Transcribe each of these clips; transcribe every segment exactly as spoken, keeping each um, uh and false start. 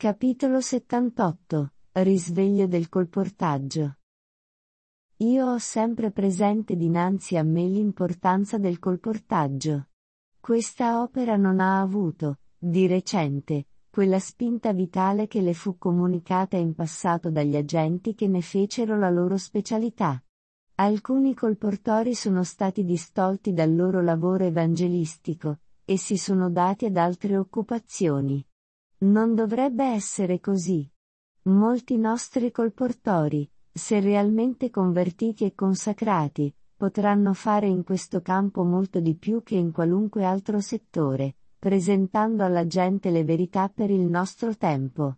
Capitolo settantotto. Risveglio del colportaggio. Io ho sempre presente dinanzi a me l'importanza del colportaggio. Questa opera non ha avuto, di recente, quella spinta vitale che le fu comunicata in passato dagli agenti che ne fecero la loro specialità. Alcuni colportori sono stati distolti dal loro lavoro evangelistico, e si sono dati ad altre occupazioni. Non dovrebbe essere così. Molti nostri colportori, se realmente convertiti e consacrati, potranno fare in questo campo molto di più che in qualunque altro settore, presentando alla gente le verità per il nostro tempo.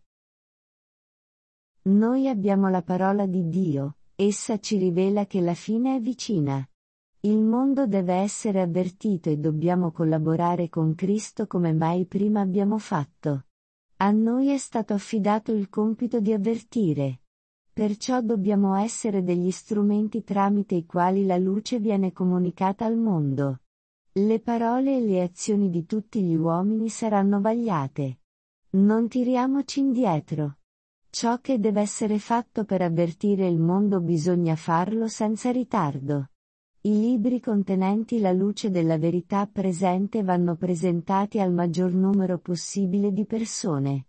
Noi abbiamo la parola di Dio, essa ci rivela che la fine è vicina. Il mondo deve essere avvertito e dobbiamo collaborare con Cristo come mai prima abbiamo fatto. A noi è stato affidato il compito di avvertire. Perciò dobbiamo essere degli strumenti tramite i quali la luce viene comunicata al mondo. Le parole e le azioni di tutti gli uomini saranno vagliate. Non tiriamoci indietro. Ciò che deve essere fatto per avvertire il mondo bisogna farlo senza ritardo. I libri contenenti la luce della verità presente vanno presentati al maggior numero possibile di persone.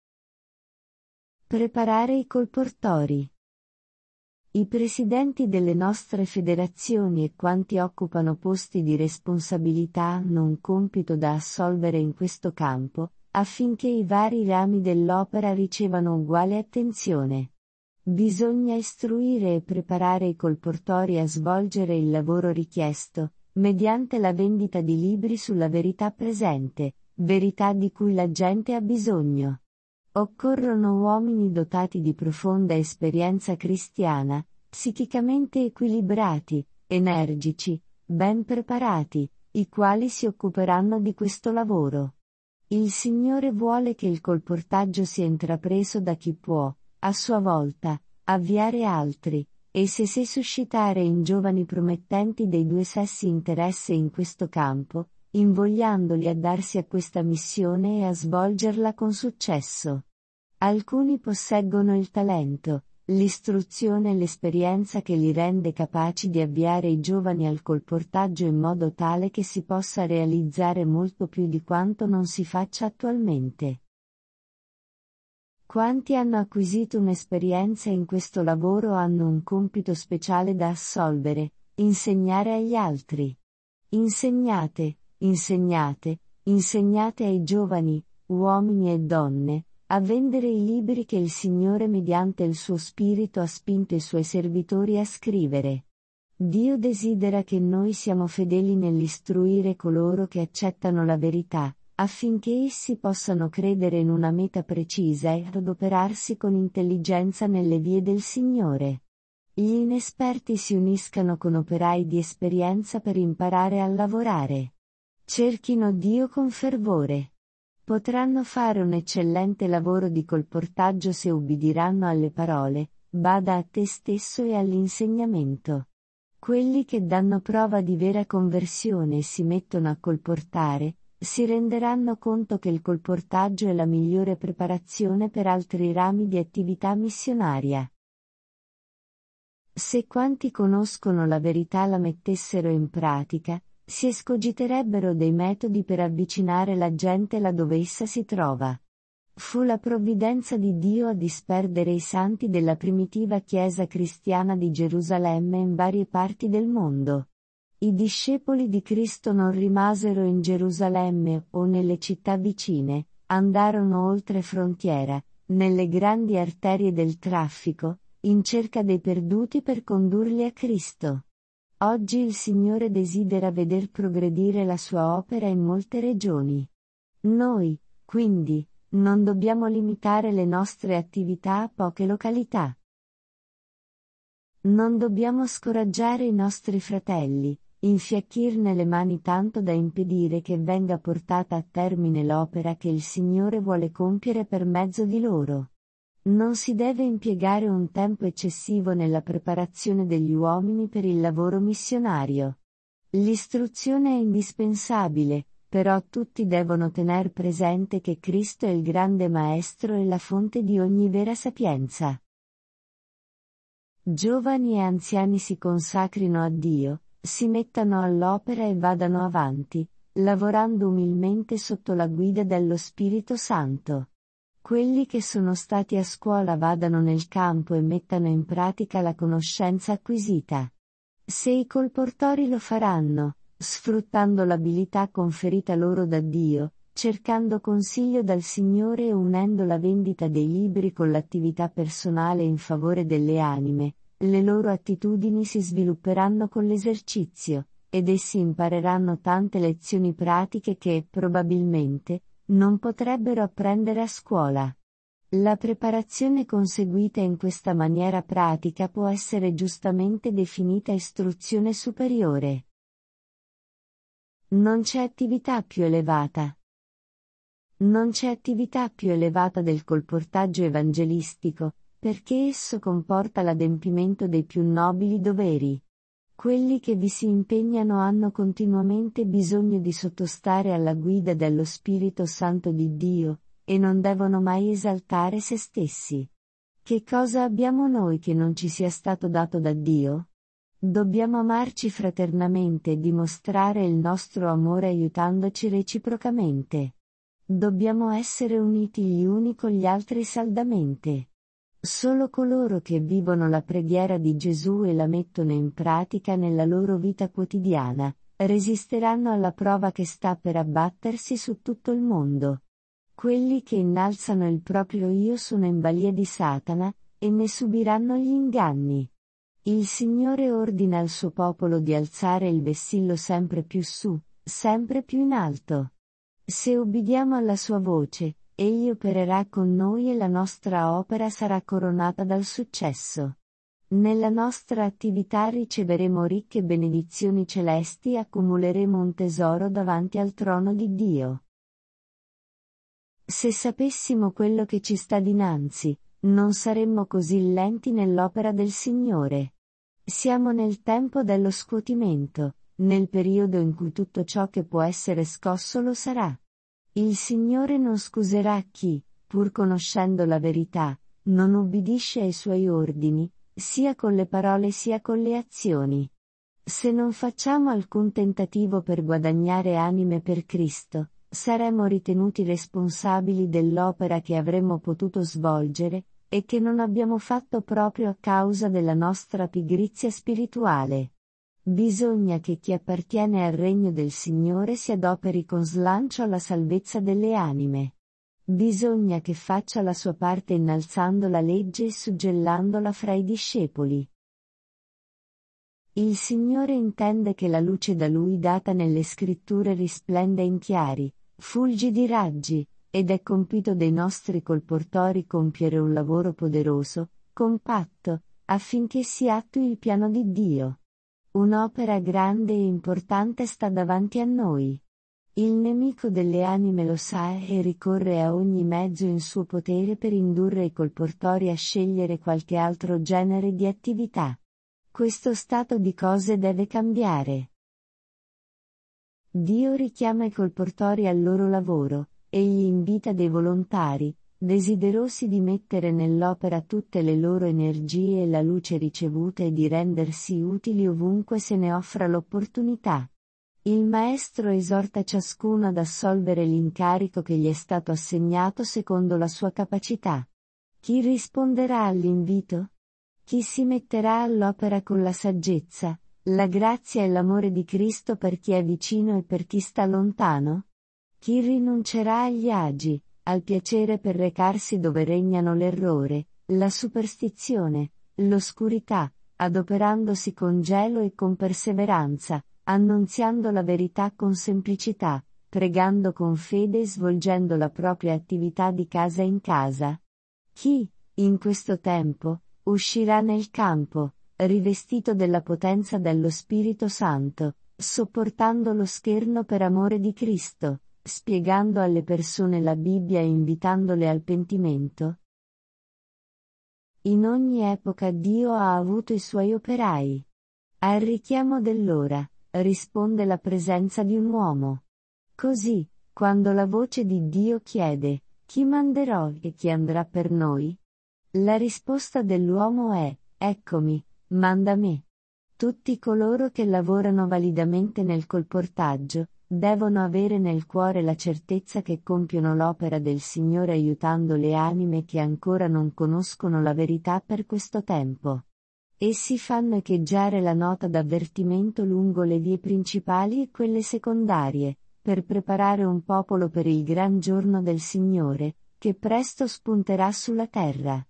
Preparare i colportori. I presidenti delle nostre federazioni e quanti occupano posti di responsabilità hanno un compito da assolvere in questo campo, affinché i vari rami dell'opera ricevano uguale attenzione. Bisogna istruire e preparare i colportori a svolgere il lavoro richiesto, mediante la vendita di libri sulla verità presente, verità di cui la gente ha bisogno. Occorrono uomini dotati di profonda esperienza cristiana, psichicamente equilibrati, energici, ben preparati, i quali si occuperanno di questo lavoro. Il Signore vuole che il colportaggio sia intrapreso da chi può, a sua volta, avviare altri, e se se suscitare in giovani promettenti dei due sessi interesse in questo campo, invogliandoli a darsi a questa missione e a svolgerla con successo. Alcuni posseggono il talento, l'istruzione e l'esperienza che li rende capaci di avviare i giovani al colportaggio in modo tale che si possa realizzare molto più di quanto non si faccia attualmente. Quanti hanno acquisito un'esperienza in questo lavoro hanno un compito speciale da assolvere: insegnare agli altri. Insegnate, insegnate, insegnate ai giovani, uomini e donne, a vendere i libri che il Signore mediante il suo Spirito ha spinto i suoi servitori a scrivere. Dio desidera che noi siamo fedeli nell'istruire coloro che accettano la verità, affinché essi possano credere in una meta precisa e adoperarsi con intelligenza nelle vie del Signore. Gli inesperti si uniscano con operai di esperienza per imparare a lavorare. Cerchino Dio con fervore. Potranno fare un eccellente lavoro di colportaggio se ubbidiranno alle parole: bada a te stesso e all'insegnamento. Quelli che danno prova di vera conversione e si mettono a colportare, si renderanno conto che il colportaggio è la migliore preparazione per altri rami di attività missionaria. Se quanti conoscono la verità la mettessero in pratica, si escogiterebbero dei metodi per avvicinare la gente laddove essa si trova. Fu la provvidenza di Dio a disperdere i santi della primitiva Chiesa cristiana di Gerusalemme in varie parti del mondo. I discepoli di Cristo non rimasero in Gerusalemme o nelle città vicine, andarono oltre frontiera, nelle grandi arterie del traffico, in cerca dei perduti per condurli a Cristo. Oggi il Signore desidera veder progredire la sua opera in molte regioni. Noi, quindi, non dobbiamo limitare le nostre attività a poche località. Non dobbiamo scoraggiare i nostri fratelli, infiacchirne le mani tanto da impedire che venga portata a termine l'opera che il Signore vuole compiere per mezzo di loro. Non si deve impiegare un tempo eccessivo nella preparazione degli uomini per il lavoro missionario. L'istruzione è indispensabile, però tutti devono tener presente che Cristo è il grande Maestro e la fonte di ogni vera sapienza. Giovani e anziani si consacrino a Dio, si mettano all'opera e vadano avanti, lavorando umilmente sotto la guida dello Spirito Santo. Quelli che sono stati a scuola vadano nel campo e mettano in pratica la conoscenza acquisita. Se i colportori lo faranno, sfruttando l'abilità conferita loro da Dio, cercando consiglio dal Signore e unendo la vendita dei libri con l'attività personale in favore delle anime, le loro attitudini si svilupperanno con l'esercizio, ed essi impareranno tante lezioni pratiche che, probabilmente, non potrebbero apprendere a scuola. La preparazione conseguita in questa maniera pratica può essere giustamente definita istruzione superiore. Non c'è attività più elevata. Non c'è attività più elevata del colportaggio evangelistico, perché esso comporta l'adempimento dei più nobili doveri. Quelli che vi si impegnano hanno continuamente bisogno di sottostare alla guida dello Spirito Santo di Dio, e non devono mai esaltare se stessi. Che cosa abbiamo noi che non ci sia stato dato da Dio? Dobbiamo amarci fraternamente e dimostrare il nostro amore aiutandoci reciprocamente. Dobbiamo essere uniti gli uni con gli altri saldamente. Solo coloro che vivono la preghiera di Gesù e la mettono in pratica nella loro vita quotidiana, resisteranno alla prova che sta per abbattersi su tutto il mondo. Quelli che innalzano il proprio io sono in balia di Satana, e ne subiranno gli inganni. Il Signore ordina al suo popolo di alzare il vessillo sempre più su, sempre più in alto. Se ubbidiamo alla sua voce, Egli opererà con noi e la nostra opera sarà coronata dal successo. Nella nostra attività riceveremo ricche benedizioni celesti e accumuleremo un tesoro davanti al trono di Dio. Se sapessimo quello che ci sta dinanzi, non saremmo così lenti nell'opera del Signore. Siamo nel tempo dello scuotimento, nel periodo in cui tutto ciò che può essere scosso lo sarà. Il Signore non scuserà chi, pur conoscendo la verità, non ubbidisce ai suoi ordini, sia con le parole sia con le azioni. Se non facciamo alcun tentativo per guadagnare anime per Cristo, saremo ritenuti responsabili dell'opera che avremmo potuto svolgere, e che non abbiamo fatto proprio a causa della nostra pigrizia spirituale. Bisogna che chi appartiene al regno del Signore si adoperi con slancio alla salvezza delle anime. Bisogna che faccia la sua parte innalzando la legge e suggellandola fra i discepoli. Il Signore intende che la luce da Lui data nelle Scritture risplenda in chiari, fulgidi raggi, ed è compito dei nostri colportori compiere un lavoro poderoso, compatto, affinché si attui il piano di Dio. Un'opera grande e importante sta davanti a noi. Il nemico delle anime lo sa e ricorre a ogni mezzo in suo potere per indurre i colportori a scegliere qualche altro genere di attività. Questo stato di cose deve cambiare. Dio richiama i colportori al loro lavoro, egli invita dei volontari, desiderosi di mettere nell'opera tutte le loro energie e la luce ricevuta e di rendersi utili ovunque se ne offra l'opportunità. Il Maestro esorta ciascuno ad assolvere l'incarico che gli è stato assegnato secondo la sua capacità. Chi risponderà all'invito? Chi si metterà all'opera con la saggezza, la grazia e l'amore di Cristo per chi è vicino e per chi sta lontano? Chi rinuncerà agli agi, al piacere per recarsi dove regnano l'errore, la superstizione, l'oscurità, adoperandosi con gelo e con perseveranza, annunziando la verità con semplicità, pregando con fede e svolgendo la propria attività di casa in casa? Chi, in questo tempo, uscirà nel campo, rivestito della potenza dello Spirito Santo, sopportando lo scherno per amore di Cristo, spiegando alle persone la Bibbia e invitandole al pentimento? In ogni epoca Dio ha avuto i suoi operai. Al richiamo dell'ora, risponde la presenza di un uomo. Così, quando la voce di Dio chiede, chi manderò e chi andrà per noi? La risposta dell'uomo è, eccomi, manda me. Tutti coloro che lavorano validamente nel colportaggio, devono avere nel cuore la certezza che compiono l'opera del Signore aiutando le anime che ancora non conoscono la verità per questo tempo. Essi fanno echeggiare la nota d'avvertimento lungo le vie principali e quelle secondarie, per preparare un popolo per il gran giorno del Signore, che presto spunterà sulla terra.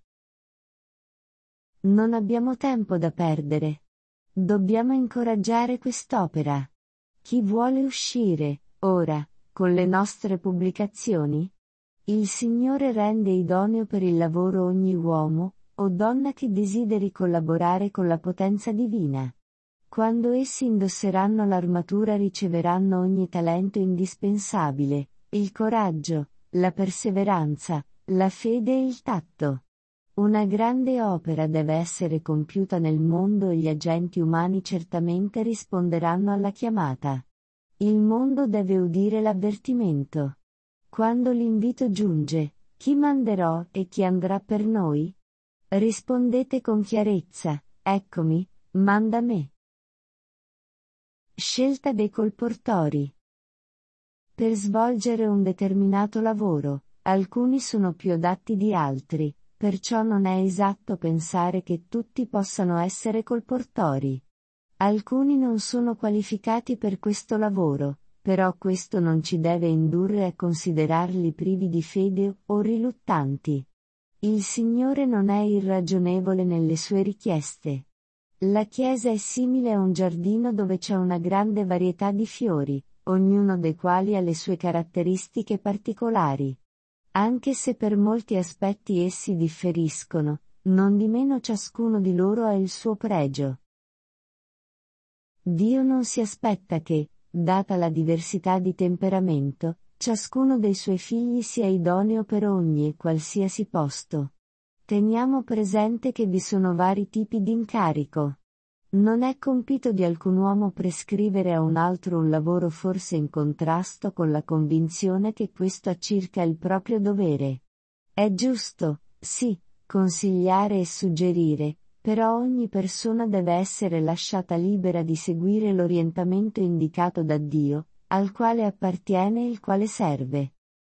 Non abbiamo tempo da perdere. Dobbiamo incoraggiare quest'opera. Chi vuole uscire, ora, con le nostre pubblicazioni? Il Signore rende idoneo per il lavoro ogni uomo, o donna che desideri collaborare con la potenza divina. Quando essi indosseranno l'armatura riceveranno ogni talento indispensabile, il coraggio, la perseveranza, la fede e il tatto. Una grande opera deve essere compiuta nel mondo e gli agenti umani certamente risponderanno alla chiamata. Il mondo deve udire l'avvertimento. Quando l'invito giunge, chi manderò e chi andrà per noi? Rispondete con chiarezza, eccomi, manda me. Scelta dei colportori. Per svolgere un determinato lavoro, alcuni sono più adatti di altri. Perciò non è esatto pensare che tutti possano essere colportori. Alcuni non sono qualificati per questo lavoro, però questo non ci deve indurre a considerarli privi di fede o riluttanti. Il Signore non è irragionevole nelle sue richieste. La Chiesa è simile a un giardino dove c'è una grande varietà di fiori, ognuno dei quali ha le sue caratteristiche particolari. Anche se per molti aspetti essi differiscono, nondimeno ciascuno di loro ha il suo pregio. Dio non si aspetta che, data la diversità di temperamento, ciascuno dei suoi figli sia idoneo per ogni e qualsiasi posto. Teniamo presente che vi sono vari tipi di incarico. Non è compito di alcun uomo prescrivere a un altro un lavoro forse in contrasto con la convinzione che questo ha circa il proprio dovere. È giusto, sì, consigliare e suggerire, però ogni persona deve essere lasciata libera di seguire l'orientamento indicato da Dio, al quale appartiene e il quale serve.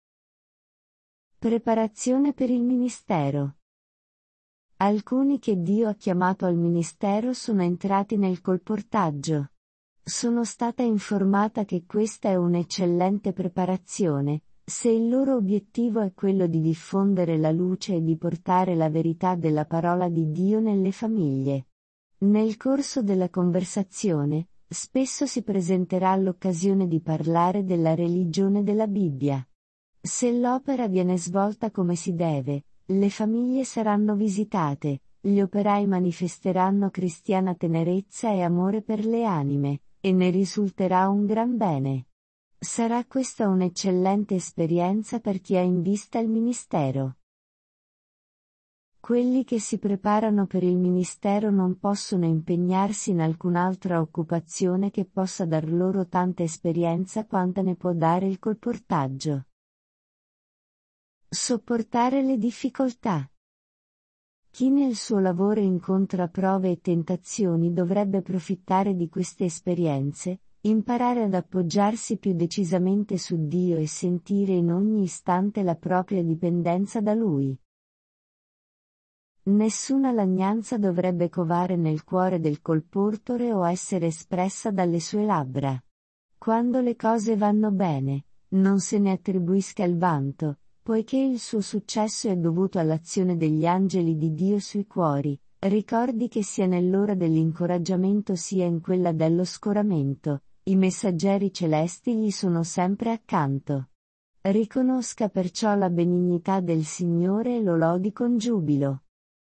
Preparazione per il ministero. Alcuni che Dio ha chiamato al ministero sono entrati nel colportaggio. Sono stata informata che questa è un'eccellente preparazione, se il loro obiettivo è quello di diffondere la luce e di portare la verità della parola di Dio nelle famiglie. Nel corso della conversazione, spesso si presenterà l'occasione di parlare della religione della Bibbia. Se l'opera viene svolta come si deve, le famiglie saranno visitate, gli operai manifesteranno cristiana tenerezza e amore per le anime, e ne risulterà un gran bene. Sarà questa un'eccellente esperienza per chi ha in vista il ministero. Quelli che si preparano per il ministero non possono impegnarsi in alcun'altra occupazione che possa dar loro tanta esperienza quanta ne può dare il colportaggio. Sopportare le difficoltà. Chi nel suo lavoro incontra prove e tentazioni dovrebbe approfittare di queste esperienze, imparare ad appoggiarsi più decisamente su Dio e sentire in ogni istante la propria dipendenza da Lui. Nessuna lagnanza dovrebbe covare nel cuore del colportore o essere espressa dalle sue labbra. Quando le cose vanno bene, non se ne attribuisca il vanto, poiché il suo successo è dovuto all'azione degli angeli di Dio sui cuori. Ricordi che sia nell'ora dell'incoraggiamento sia in quella dello scoramento, i messaggeri celesti gli sono sempre accanto. Riconosca perciò la benignità del Signore e lo lodi con giubilo.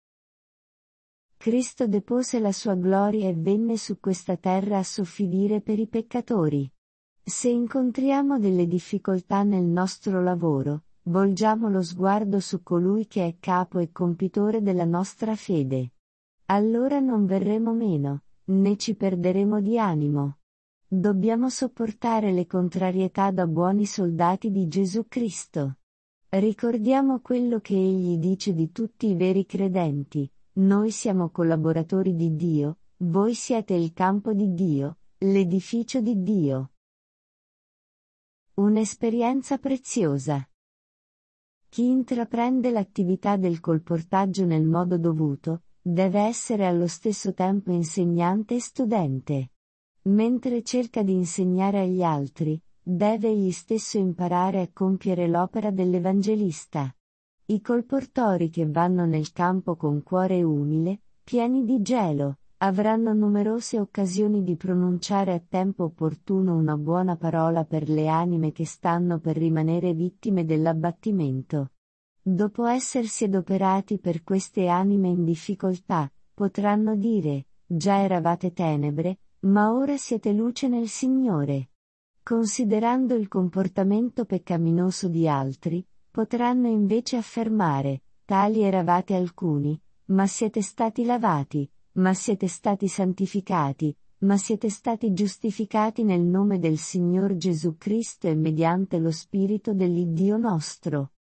Cristo depose la sua gloria e venne su questa terra a soffrire per i peccatori. Se incontriamo delle difficoltà nel nostro lavoro, volgiamo lo sguardo su colui che è capo e compitore della nostra fede. Allora non verremo meno, né ci perderemo di animo. Dobbiamo sopportare le contrarietà da buoni soldati di Gesù Cristo. Ricordiamo quello che Egli dice di tutti i veri credenti: noi siamo collaboratori di Dio, voi siete il campo di Dio, l'edificio di Dio. Un'esperienza preziosa. Chi intraprende l'attività del colportaggio nel modo dovuto, deve essere allo stesso tempo insegnante e studente. Mentre cerca di insegnare agli altri, deve egli stesso imparare a compiere l'opera dell'Evangelista. I colportori che vanno nel campo con cuore umile, pieni di gelo, avranno numerose occasioni di pronunciare a tempo opportuno una buona parola per le anime che stanno per rimanere vittime dell'abbattimento. Dopo essersi adoperati per queste anime in difficoltà, potranno dire: già eravate tenebre, ma ora siete luce nel Signore. Considerando il comportamento peccaminoso di altri, potranno invece affermare: tali eravate alcuni, ma siete stati lavati, ma siete stati santificati, ma siete stati giustificati nel nome del Signor Gesù Cristo e mediante lo Spirito dell'Iddio nostro.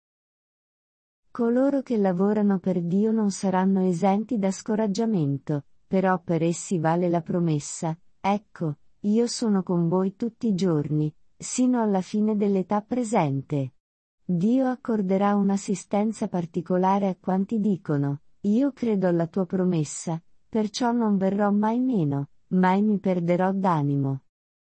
Coloro che lavorano per Dio non saranno esenti da scoraggiamento, però per essi vale la promessa: ecco, io sono con voi tutti i giorni, sino alla fine dell'età presente. Dio accorderà un'assistenza particolare a quanti dicono: io credo alla tua promessa, perciò non verrò mai meno, mai mi perderò d'animo.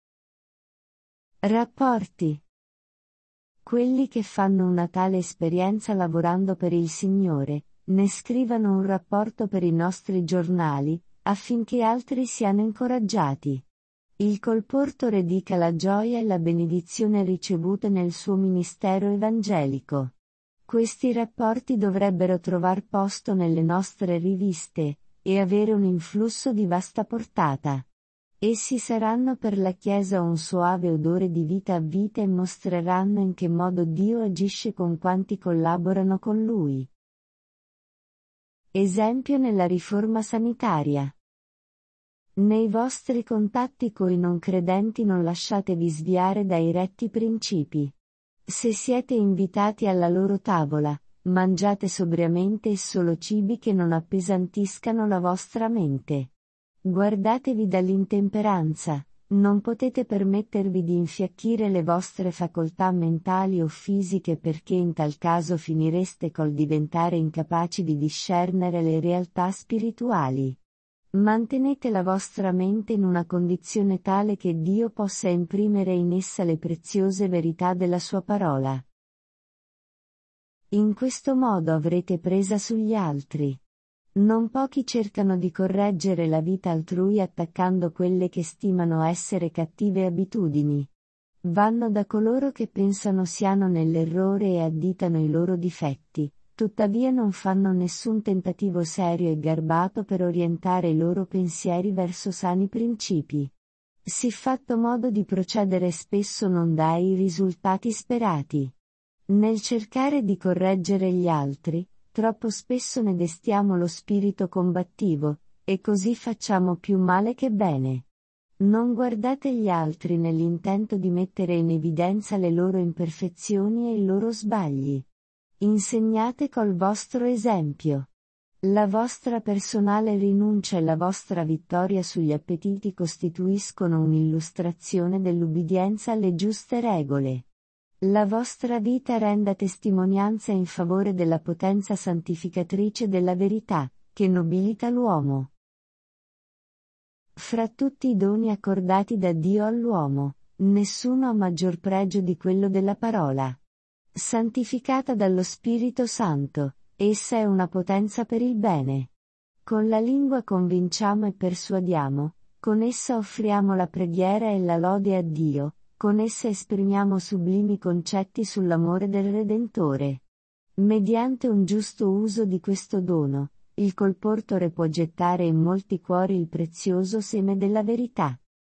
Rapporti. Quelli che fanno una tale esperienza lavorando per il Signore, ne scrivano un rapporto per i nostri giornali, affinché altri siano incoraggiati. Il colportore dica la gioia e la benedizione ricevute nel suo ministero evangelico. Questi rapporti dovrebbero trovar posto nelle nostre riviste, e avere un influsso di vasta portata. Essi saranno per la Chiesa un soave odore di vita a vita e mostreranno in che modo Dio agisce con quanti collaborano con Lui. Esempio nella riforma sanitaria. Nei vostri contatti coi non credenti non lasciatevi sviare dai retti principi. Se siete invitati alla loro tavola, mangiate sobriamente e solo cibi che non appesantiscano la vostra mente. Guardatevi dall'intemperanza, non potete permettervi di infiacchire le vostre facoltà mentali o fisiche perché in tal caso finireste col diventare incapaci di discernere le realtà spirituali. Mantenete la vostra mente in una condizione tale che Dio possa imprimere in essa le preziose verità della sua parola. In questo modo avrete presa sugli altri. Non pochi cercano di correggere la vita altrui attaccando quelle che stimano essere cattive abitudini. Vanno da coloro che pensano siano nell'errore e additano i loro difetti, tuttavia non fanno nessun tentativo serio e garbato per orientare i loro pensieri verso sani principi. Siffatto modo di procedere spesso non dà i risultati sperati. Nel cercare di correggere gli altri, troppo spesso ne destiamo lo spirito combattivo, e così facciamo più male che bene. Non guardate gli altri nell'intento di mettere in evidenza le loro imperfezioni e i loro sbagli. Insegnate col vostro esempio. La vostra personale rinuncia e la vostra vittoria sugli appetiti costituiscono un'illustrazione dell'ubbidienza alle giuste regole. La vostra vita renda testimonianza in favore della potenza santificatrice della verità, che nobilita l'uomo. Fra tutti i doni accordati da Dio all'uomo, nessuno ha maggior pregio di quello della parola. Santificata dallo Spirito Santo, essa è una potenza per il bene. Con la lingua convinciamo e persuadiamo, con essa offriamo la preghiera e la lode a Dio, con essa esprimiamo sublimi concetti sull'amore del Redentore. Mediante un giusto uso di questo dono, il colportore può gettare in molti cuori il prezioso seme della verità.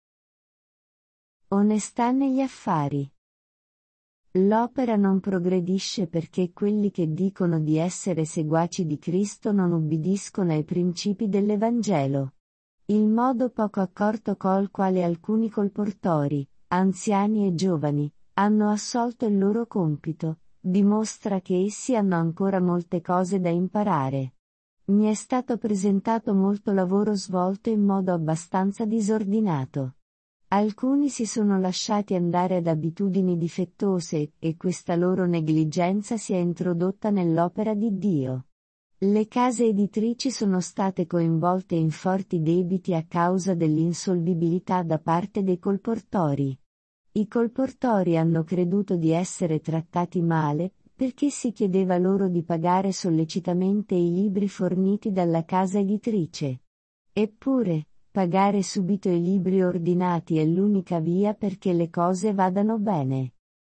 Onestà negli affari. L'opera non progredisce perché quelli che dicono di essere seguaci di Cristo non ubbidiscono ai principi dell'Evangelo. Il modo poco accorto col quale alcuni colportori, anziani e giovani, hanno assolto il loro compito, dimostra che essi hanno ancora molte cose da imparare. Mi è stato presentato molto lavoro svolto in modo abbastanza disordinato. Alcuni si sono lasciati andare ad abitudini difettose, e questa loro negligenza si è introdotta nell'opera di Dio. Le case editrici sono state coinvolte in forti debiti a causa dell'insolvibilità da parte dei colportori. I colportori hanno creduto di essere trattati male, perché si chiedeva loro di pagare sollecitamente i libri forniti dalla casa editrice. Eppure, pagare subito i libri ordinati è l'unica via perché le cose vadano bene.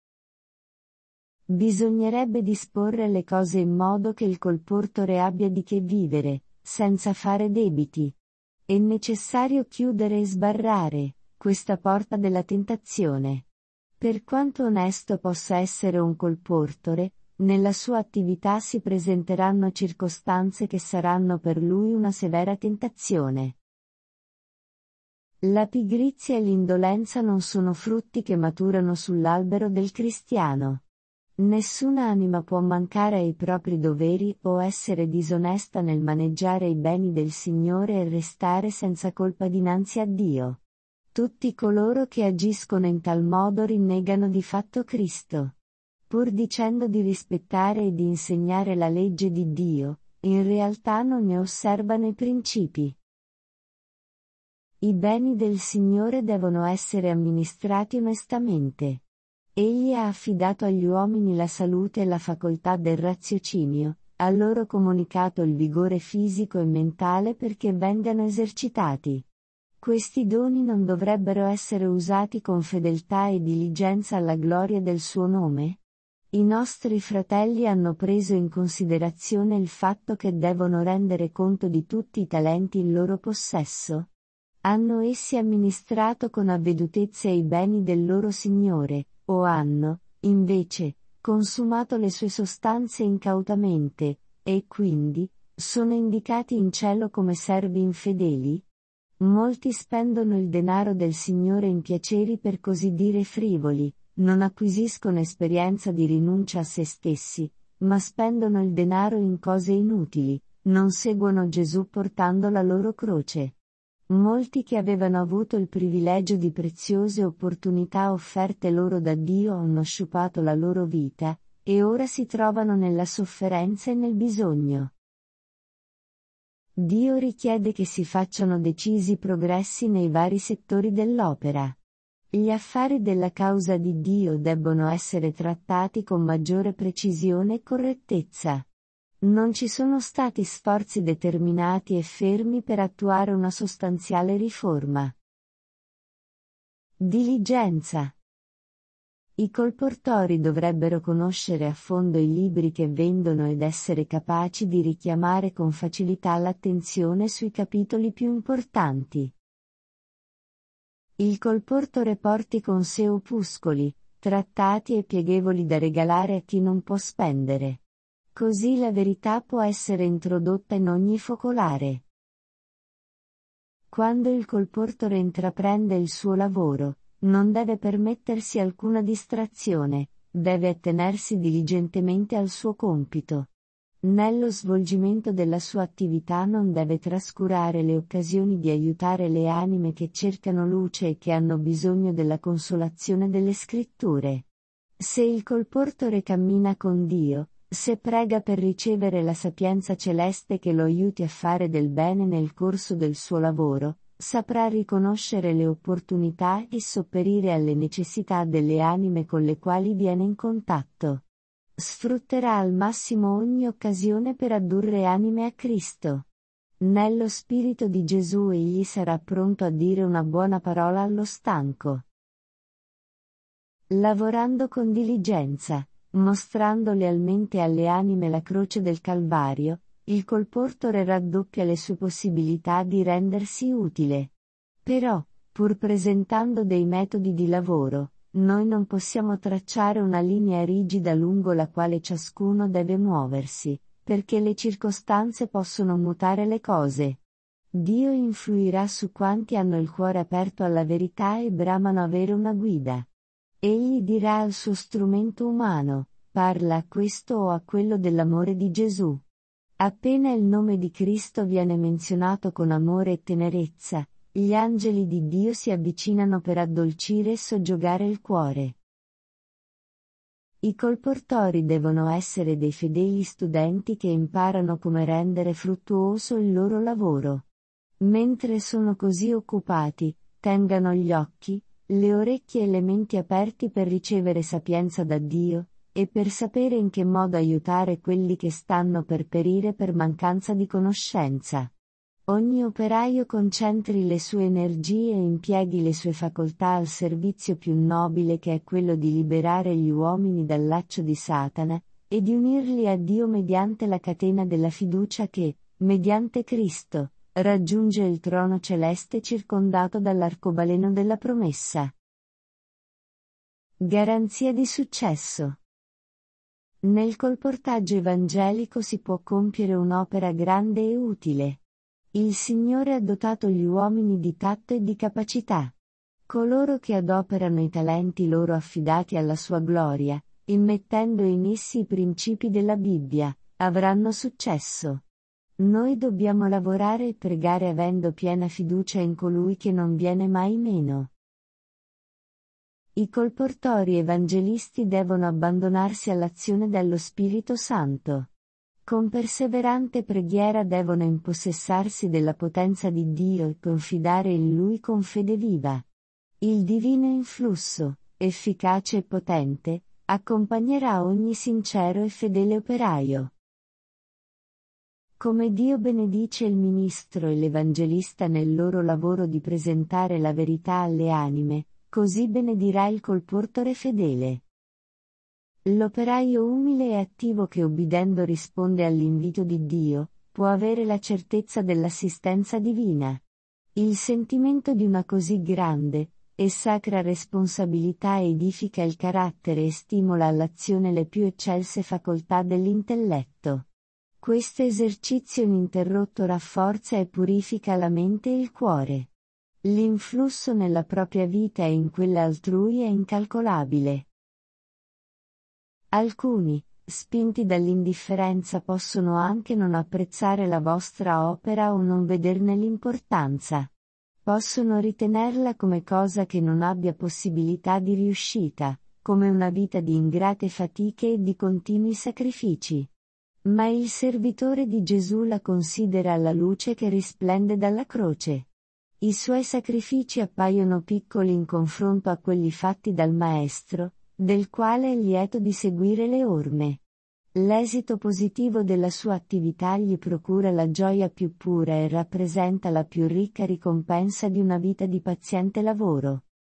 Bisognerebbe disporre le cose in modo che il colportore abbia di che vivere, senza fare debiti. È necessario chiudere e sbarrare questa porta della tentazione. Per quanto onesto possa essere un colportore, nella sua attività si presenteranno circostanze che saranno per lui una severa tentazione. La pigrizia e l'indolenza non sono frutti che maturano sull'albero del cristiano. Nessuna anima può mancare ai propri doveri o essere disonesta nel maneggiare i beni del Signore e restare senza colpa dinanzi a Dio. Tutti coloro che agiscono in tal modo rinnegano di fatto Cristo. Pur dicendo di rispettare e di insegnare la legge di Dio, in realtà non ne osservano i principi. I beni del Signore devono essere amministrati onestamente. Egli ha affidato agli uomini la salute e la facoltà del raziocinio, ha loro comunicato il vigore fisico e mentale perché vengano esercitati. Questi doni non dovrebbero essere usati con fedeltà e diligenza alla gloria del suo nome? I nostri fratelli hanno preso in considerazione il fatto che devono rendere conto di tutti i talenti in loro possesso? Hanno essi amministrato con avvedutezza i beni del loro Signore, o hanno, invece, consumato le sue sostanze incautamente, e quindi, sono indicati in cielo come servi infedeli? Molti spendono il denaro del Signore in piaceri per così dire frivoli, non acquisiscono esperienza di rinuncia a se stessi, ma spendono il denaro in cose inutili, non seguono Gesù portando la loro croce. Molti che avevano avuto il privilegio di preziose opportunità offerte loro da Dio hanno sciupato la loro vita, e ora si trovano nella sofferenza e nel bisogno. Dio richiede che si facciano decisi progressi nei vari settori dell'opera. Gli affari della causa di Dio debbono essere trattati con maggiore precisione e correttezza. Non ci sono stati sforzi determinati e fermi per attuare una sostanziale riforma. Diligenza. I colportori dovrebbero conoscere a fondo i libri che vendono ed essere capaci di richiamare con facilità l'attenzione sui capitoli più importanti. Il colportore porti con sé opuscoli, trattati e pieghevoli da regalare a chi non può spendere. Così la verità può essere introdotta in ogni focolare. Quando il colportore intraprende il suo lavoro, non deve permettersi alcuna distrazione, deve attenersi diligentemente al suo compito. Nello svolgimento della sua attività non deve trascurare le occasioni di aiutare le anime che cercano luce e che hanno bisogno della consolazione delle Scritture. Se il colportore cammina con Dio, se prega per ricevere la sapienza celeste che lo aiuti a fare del bene nel corso del suo lavoro, saprà riconoscere le opportunità e sopperire alle necessità delle anime con le quali viene in contatto. Sfrutterà al massimo ogni occasione per addurre anime a Cristo. Nello spirito di Gesù egli sarà pronto a dire una buona parola allo stanco. Lavorando con diligenza, mostrando lealmente alle anime la croce del Calvario, il colportore raddoppia le sue possibilità di rendersi utile. Però, pur presentando dei metodi di lavoro, noi non possiamo tracciare una linea rigida lungo la quale ciascuno deve muoversi, perché le circostanze possono mutare le cose. Dio influirà su quanti hanno il cuore aperto alla verità e bramano avere una guida. Egli dirà al suo strumento umano, parla a questo o a quello dell'amore di Gesù. Appena il nome di Cristo viene menzionato con amore e tenerezza, gli angeli di Dio si avvicinano per addolcire e soggiogare il cuore. I colportori devono essere dei fedeli studenti che imparano come rendere fruttuoso il loro lavoro. Mentre sono così occupati, tengano gli occhi, le orecchie e le menti aperti per ricevere sapienza da Dio, e per sapere in che modo aiutare quelli che stanno per perire per mancanza di conoscenza. Ogni operaio concentri le sue energie e impieghi le sue facoltà al servizio più nobile che è quello di liberare gli uomini dal laccio di Satana, e di unirli a Dio mediante la catena della fiducia che, mediante Cristo, raggiunge il trono celeste circondato dall'arcobaleno della promessa. Garanzia di successo. Nel colportaggio evangelico si può compiere un'opera grande e utile. Il Signore ha dotato gli uomini di tatto e di capacità. Coloro che adoperano i talenti loro affidati alla sua gloria, immettendo in essi i principi della Bibbia, avranno successo. Noi dobbiamo lavorare e pregare avendo piena fiducia in colui che non viene mai meno. I colportori evangelisti devono abbandonarsi all'azione dello Spirito Santo. Con perseverante preghiera devono impossessarsi della potenza di Dio e confidare in Lui con fede viva. Il divino influsso, efficace e potente, accompagnerà ogni sincero e fedele operaio. Come Dio benedice il ministro e l'evangelista nel loro lavoro di presentare la verità alle anime, così benedirà il colportore fedele. L'operaio umile e attivo che obbedendo risponde all'invito di Dio, può avere la certezza dell'assistenza divina. Il sentimento di una così grande e sacra responsabilità edifica il carattere e stimola all'azione le più eccelse facoltà dell'intelletto. Questo esercizio ininterrotto rafforza e purifica la mente e il cuore. L'influsso nella propria vita e in quella altrui è incalcolabile. Alcuni, spinti dall'indifferenza, possono anche non apprezzare la vostra opera o non vederne l'importanza. Possono ritenerla come cosa che non abbia possibilità di riuscita, come una vita di ingrate fatiche e di continui sacrifici. Ma il servitore di Gesù la considera la luce che risplende dalla croce. I suoi sacrifici appaiono piccoli in confronto a quelli fatti dal Maestro, del quale è lieto di seguire le orme. L'esito positivo della sua attività gli procura la gioia più pura e rappresenta la più ricca ricompensa di una vita di paziente lavoro.